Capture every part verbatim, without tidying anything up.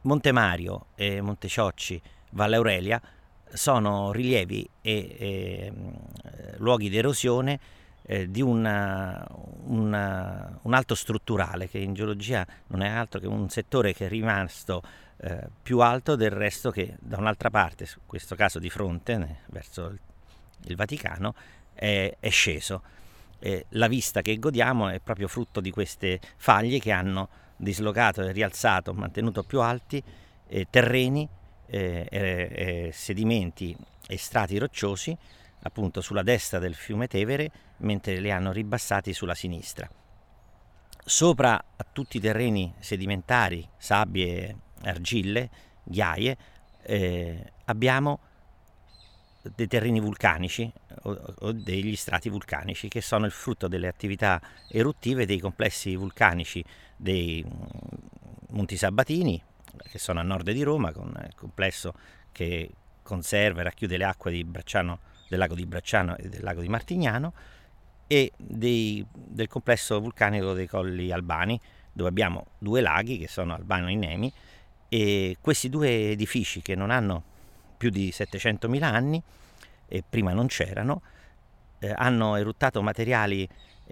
Monte Mario e Monte Ciocci, Valle Aurelia sono rilievi e, e luoghi di erosione eh, di una, una, un alto strutturale, che in geologia non è altro che un settore che è rimasto eh, più alto del resto, che da un'altra parte, in questo caso di fronte né, verso il, il Vaticano, è, è sceso. Eh, la vista che godiamo è proprio frutto di queste faglie che hanno dislocato e rialzato, mantenuto più alti eh, terreni, eh, eh, sedimenti e strati rocciosi appunto sulla destra del fiume Tevere, mentre li hanno ribassati sulla sinistra. Sopra a tutti i terreni sedimentari, sabbie, argille, ghiaie, eh, abbiamo dei terreni vulcanici o, o degli strati vulcanici, che sono il frutto delle attività eruttive dei complessi vulcanici dei Monti Sabbatini, che sono a nord di Roma, con il complesso che conserva e racchiude le acque di Bracciano, del lago di Bracciano e del lago di Martignano, e dei, del complesso vulcanico dei Colli Albani, dove abbiamo due laghi che sono Albano e Nemi, e questi due edifici, che non hanno più di settecentomila anni e prima non c'erano, eh, hanno eruttato materiali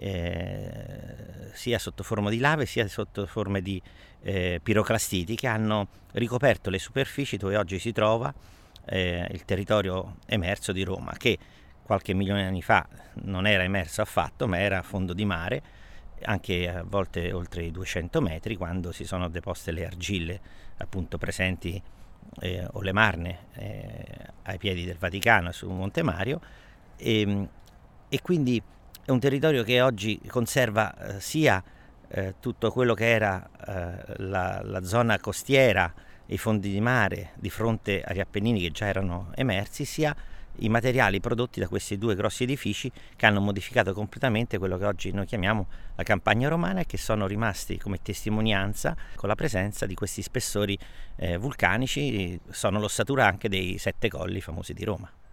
eh, sia sotto forma di lave sia sotto forme di eh, piroclastiti, che hanno ricoperto le superfici dove oggi si trova eh, il territorio emerso di Roma, che qualche milione di anni fa non era emerso affatto, ma era a fondo di mare, anche a volte oltre i duecento metri, quando si sono deposte le argille appunto presenti eh, o le marne eh, ai piedi del Vaticano e su Monte Mario, e, e quindi è un territorio che oggi conserva eh, sia eh, tutto quello che era eh, la, la zona costiera, i fondi di mare di fronte agli Appennini che già erano emersi, sia i materiali prodotti da questi due grossi edifici che hanno modificato completamente quello che oggi noi chiamiamo la campagna romana, e che sono rimasti come testimonianza con la presenza di questi spessori eh, vulcanici. Sono l'ossatura anche dei sette colli famosi di Roma.